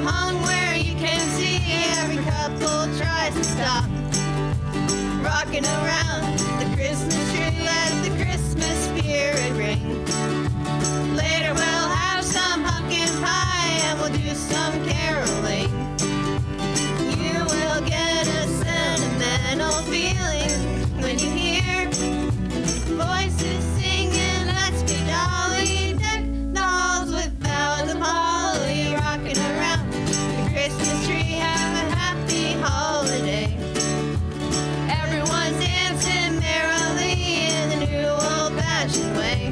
hung where you can see. Every couple tries to stop rocking around the Christmas tree. Let the Christmas spirit ring. Later we'll have some pumpkin pie and we'll do some caroling. You will get a sentimental feeling when you hear voices singing, let's be jolly. Deck the halls with boughs of holly, rocking around the Christmas tree. Have a happy holiday. Everyone's dancing merrily in the new old-fashioned way.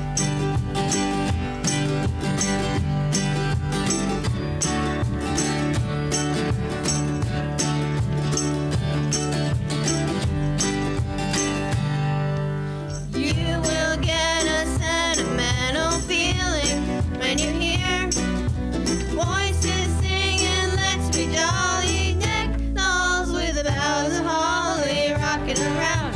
You will get a sentimental feeling when you hear voices singing, let's be jolly. Deck the halls with the boughs of holly, rocking around